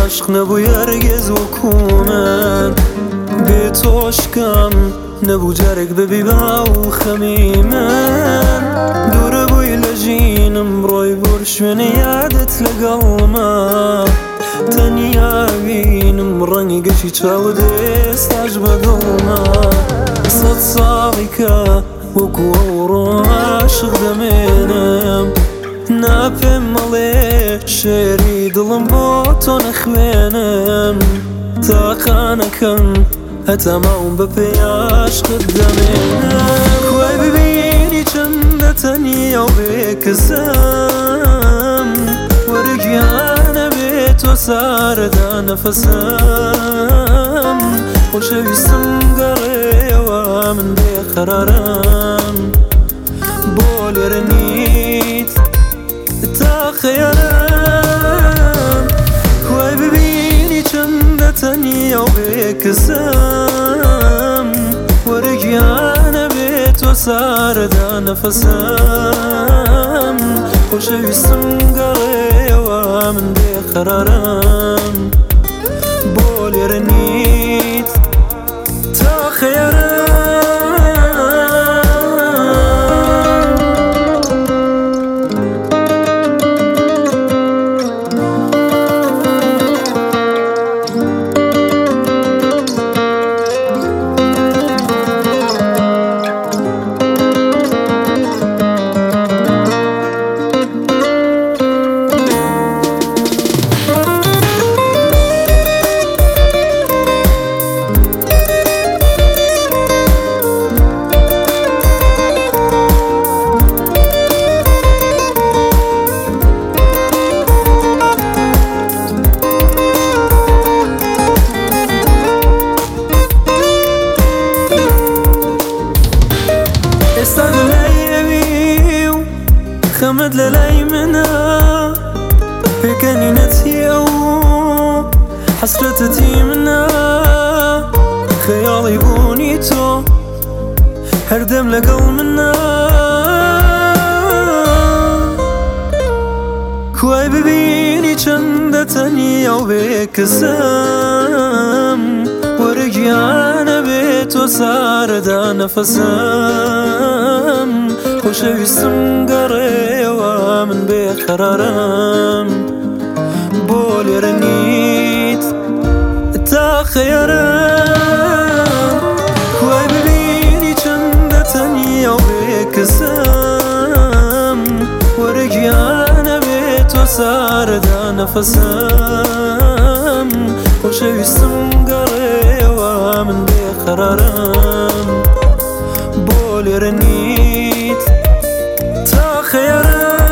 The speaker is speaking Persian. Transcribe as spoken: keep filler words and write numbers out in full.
عاشق نەبوو هەرگیز وەکو من بێ تۆشکەم نەبوو جارێک ببی باو خەمی من دوورە بووی لە ژینم ڕۆی بۆر شوێنە یادت لەگەڵما تەنیا بینم ڕەنگی گەشی چاوت ئێستاش بەدڵما سەد ساڵی کە وەکو ئەوڕۆ عاشق دەمێنم ناپێم مەڵێ شێری دڵم بۆ تۆ نەخوێنم تاقانەکەم هەتا ماوم بە پێی عاشقت دەمێنم کوای ببینی چەندە تەنیا و بێکەسم وەرگیانە بێت تۆ سارەدا نەفەسم خۆشەویستم گەڕێەوە من بێقەرارم بۆ لێرە نیت تا خەیارم کوای ببینی چەندە تەنیا و بێکەسم وەرگیانە بێت تۆ سارەدا نەفەسم خۆشەویستم گەڕێەوە من بێقەرارم بۆ لێرە نیت تا خەیارم خەمت لە لای منە پێکەنی نەچیە و حەسرەتەتی منە خەیاڵی بوونی تۆ هەردەم لەگەڵ منە کوای ببینی چەندە تەنیا و بێکەسم وەرگیانە بێت تۆ سارەدا نەفەسم خۆشەویستم گەڕێەوە من بێقەرارم بۆ لێرە نیت تا خەیارم کوای ببینی چەندە تەنیا و بێکەسم وەرگیانە بێت تۆ سارەدا نەفەسم خۆشەویستم گەڕێەوە من بێقەرارم بۆ لێرە نیت تا خەیارم